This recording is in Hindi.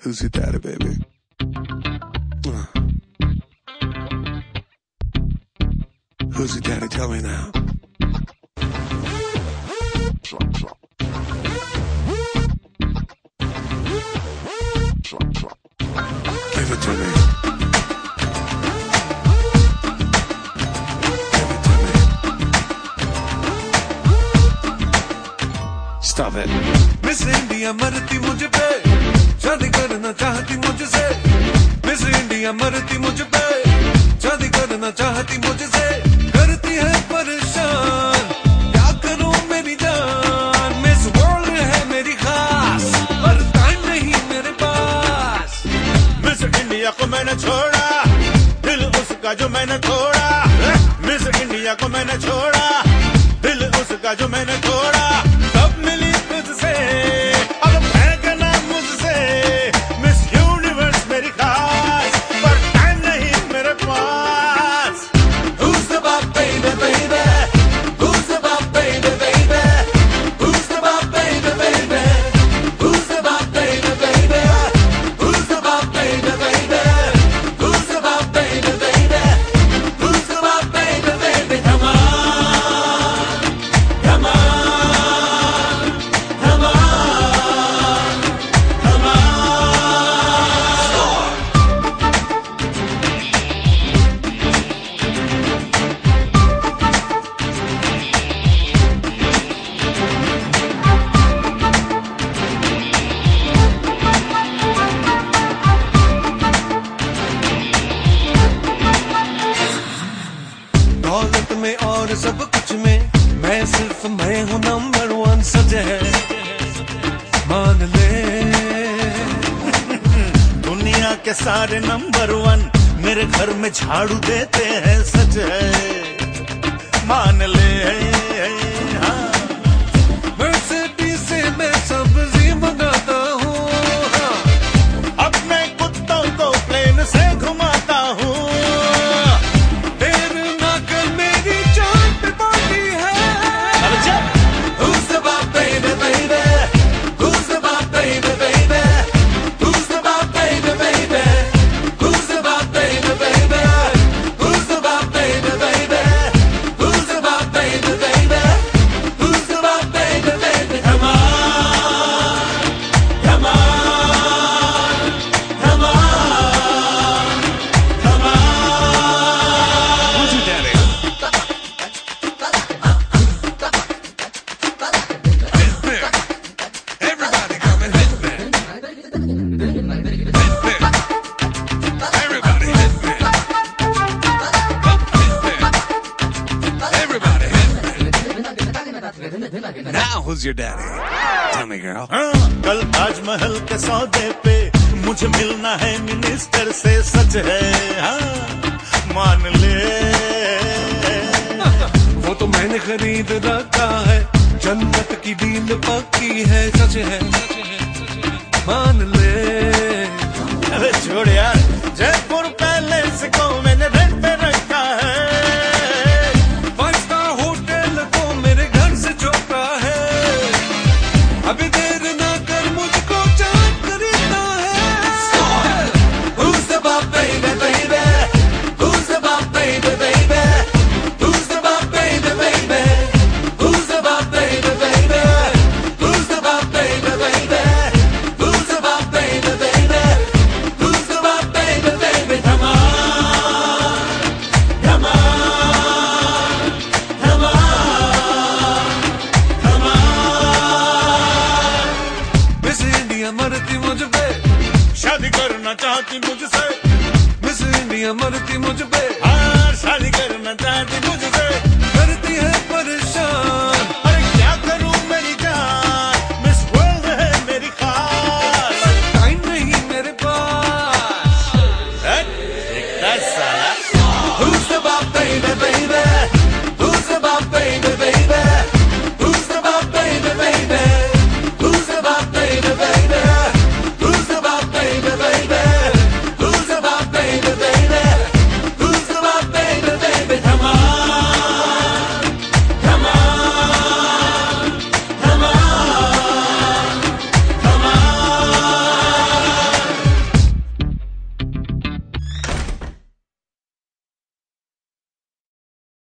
Who's your daddy, baby? Who's your daddy? Tell me now. Give it to me. Give it to me. Stop it. Miss India मरती मुझ पे, शादी करना चाहती मुझसे। मिस इंडिया मरती मुझ पे, शादी करना चाहती मुझसे। करती है परेशान, क्या करूं मेरी जान। मिस वर्ल्ड है मेरी खास, पर टाइम नहीं मेरे पास। मिस इंडिया को मैंने छोड़ा, दिल उसका जो मैंने तोड़ा। मिस इंडिया को मैंने छोड़ा, दिल उसका जो मैंने तोड़ा। तब मिली तुझसे, अब फेंकना मुझसे। मिस यूनिवर्स मेरी खास, पर टाइम नहीं मेरे पास। Who's the boss, baby, baby? Who's the boss, baby, baby? Who's the boss, baby, baby? Who's the boss, baby, baby? Who's the boss, baby, baby? Who's the boss, baby, baby? Who's the boss, baby, baby? Come on, come on, come on, come on. दौलत में और सब कुछ में मैं सिर्फ मैं हूँ नंबर वन। सच है मान ले, दुनिया के सारे नंबर वन मेरे घर में झाड़ू देते हैं। सच है मान ले। हाँ। मर्सिडीज से मैं सब्जी मंगाता हूँ। हाँ। अपने कुत्तों को प्लेन से घुमाता हूँ। देर ना कर मेरी जान पे पार्टी है। अरे चल। Who's the boss, baby, baby? Who's the boss, baby, baby? Who's the boss, baby, baby? Who's the boss, baby, baby? Who's the boss, baby, baby? Who's the boss, baby, baby? Who's the boss, baby, baby? Come on, come on, come on, come on. Who's your daddy? Everybody coming, hit me. Everybody hit me. Everybody hit me. Now who's your daddy? Tell me, girl. हाँ, कल ताजमहल के सौदे पे मुझे मिलना है मिनिस्टर से। सच है हाँ, मान ले। वो तो मैंने खरीद रखा है, जन्नत की डील पक्की है। सच है मान ले। अरे छोड़ यार, जयपुर पैलेस को मैंने रेंट पे रखा है। 5 स्टार होटल को मेरे घर से छोटा है। अभी देर ना कर मुझको चाँद खरीदना है। Who's the boss, baby, baby? Who's the boss, baby, baby? Who's the boss, baby, baby? Who's the boss, baby, baby? Who's the boss, baby, baby? Who's the boss, baby, baby? Who's the boss, baby, baby? Come on, come on, come on, come on. Miss India मरती मुझ पे, शादी करना चाहती मुझसे। मिस इंडिया मरती मुझ पे। हाँ, शादी करना चाहती मुझसे।